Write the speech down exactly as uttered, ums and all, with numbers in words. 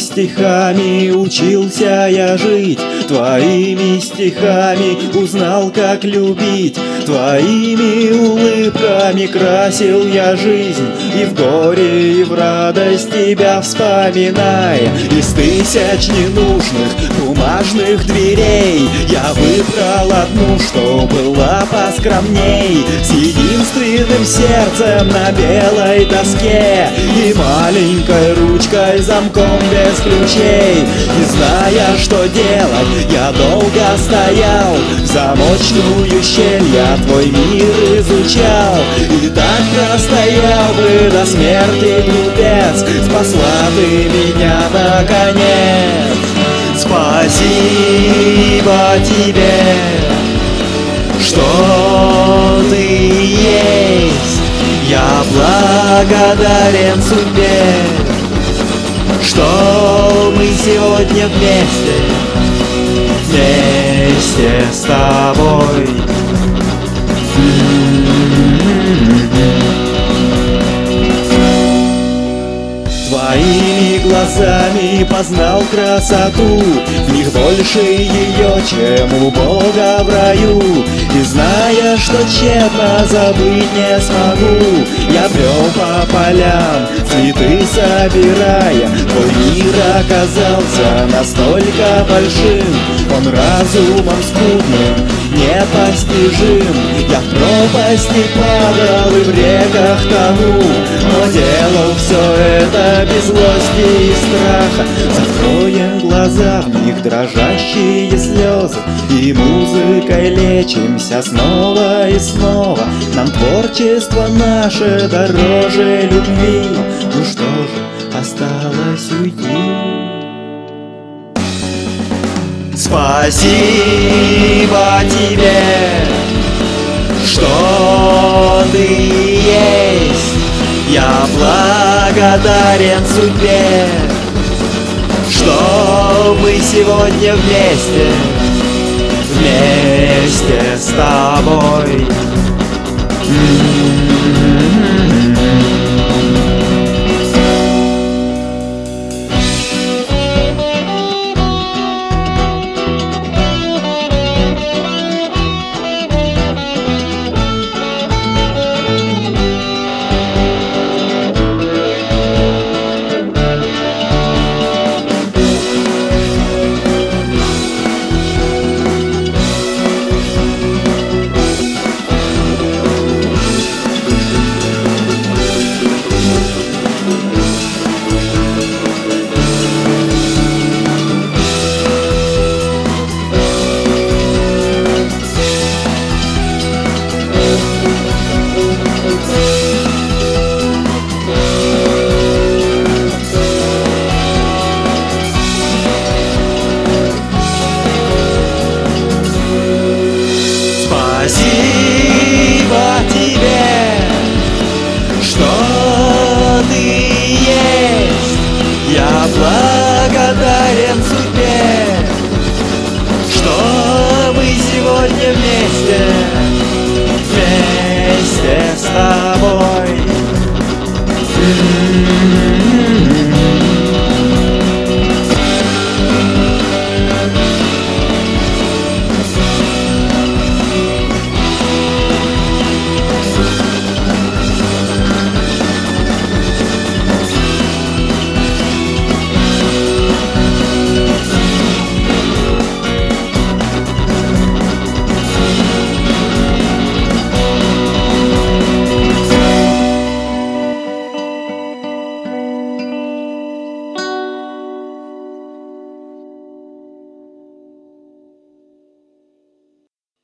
стихами учился я жить, твоими стихами узнал, как любить, твоими улыбками красил я жизнь, и в горе, и в радость тебя вспоминая. Из тысяч ненужных бумажных дверей я выбрал одну, что была поскромней, с единственным сердцем на белой доске и маленькой ручкой замком без ключей. Не зная, что делать, я долго стоял в замочную щель, я твой мир изучал. И так простоял бы до смерти, глупец, спасла ты меня наконец. Спасибо тебе, что ты есть. Я благодарен судьбе, что мы сегодня вместе, вместе с тобой. Твоими глазами познал красоту, в них больше ее, чем у Бога в раю. И зная, что тщетно забыть не смогу, я брел по полям, цветы собирая. Твой мир оказался настолько большим, он разумом скудным, непостижим. Я в пропасти падал и в реках тону, но делал все это без злости и страха. Закроем глаза, в них дрожащие слезы, и музыкой лечимся снова и снова. Нам творчество наше дороже любви. Ну что же, осталось уйти. Спасибо тебе, что ты есть. Я благодарен судьбе, что мы сегодня вместе, вместе с тобой.